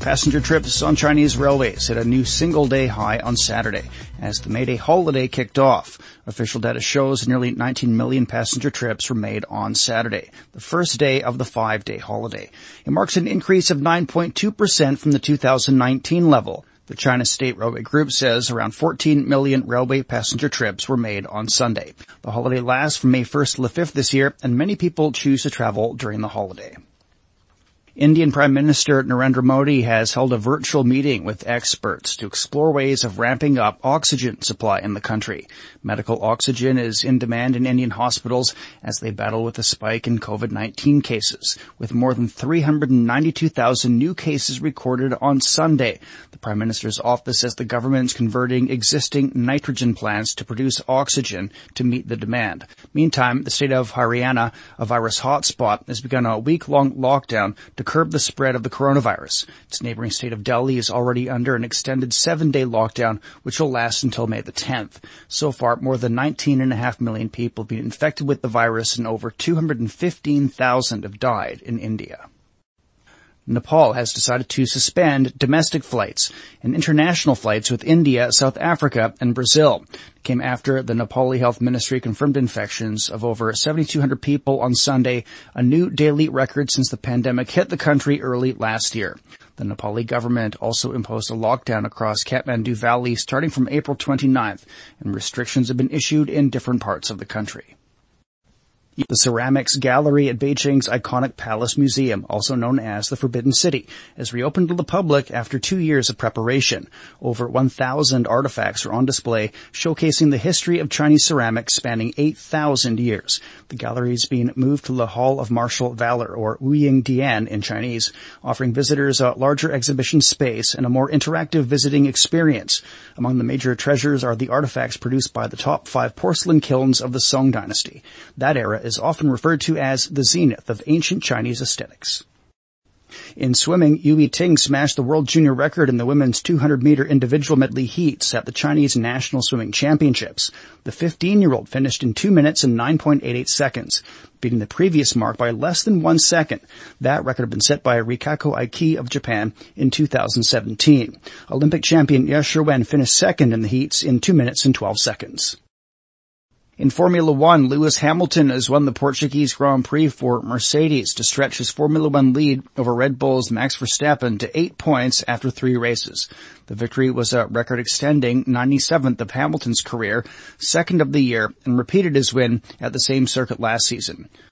Passenger trips on Chinese railways hit a new single-day high on Saturday as the May Day holiday kicked off. Official data shows nearly 19 million passenger trips were made on Saturday, the first day of the 5-day holiday. It marks an increase of 9.2% from the 2019 level. The China State Railway Group says around 14 million railway passenger trips were made on Sunday. The holiday lasts from May 1st to the 5th this year, and many people choose to travel during the holiday. Indian Prime Minister Narendra Modi has held a virtual meeting with experts to explore ways of ramping up oxygen supply in the country. Medical oxygen is in demand in Indian hospitals as they battle with a spike in COVID-19 cases, with more than 392,000 new cases recorded on Sunday. The Prime Minister's office says the government is converting existing nitrogen plants to produce oxygen to meet the demand. Meantime, the state of Haryana, a virus hotspot, has begun a week-long lockdown to curb the spread of the coronavirus. Its neighboring state of Delhi is already under an extended 7-day lockdown, which will last until May the 10th. So far, more than 19.5 million people have been infected with the virus and over 215,000 have died in India. Nepal has decided to suspend domestic flights and international flights with India, South Africa, and Brazil. It came after the Nepali Health Ministry confirmed infections of over 7,200 people on Sunday, a new daily record since the pandemic hit the country early last year. The Nepali government also imposed a lockdown across Kathmandu Valley starting from April 29th, and restrictions have been issued in different parts of the country. The Ceramics Gallery at Beijing's iconic Palace Museum, also known as the Forbidden City, has reopened to the public after 2 years of preparation. Over 1,000 artifacts are on display, showcasing the history of Chinese ceramics spanning 8,000 years. The gallery is being moved to the Hall of Martial Valor, or Wuying Dian in Chinese, offering visitors a larger exhibition space and a more interactive visiting experience. Among the major treasures are the artifacts produced by the top 5 porcelain kilns of the Song dynasty. That era is often referred to as the zenith of ancient Chinese aesthetics. In swimming, Yu Yiting smashed the world junior record in the women's 200-meter individual medley heats at the Chinese National Swimming Championships. The 15-year-old finished in 2 minutes and 9.88 seconds, beating the previous mark by less than 1 second. That record had been set by Rikako Aiki of Japan in 2017. Olympic champion Ye Shiwen finished second in the heats in 2 minutes and 12 seconds. In Formula One, Lewis Hamilton has won the Portuguese Grand Prix for Mercedes to stretch his Formula One lead over Red Bull's Max Verstappen to 8 points after 3 races. The victory was a record-extending 97th of Hamilton's career, second of the year, and repeated his win at the same circuit last season.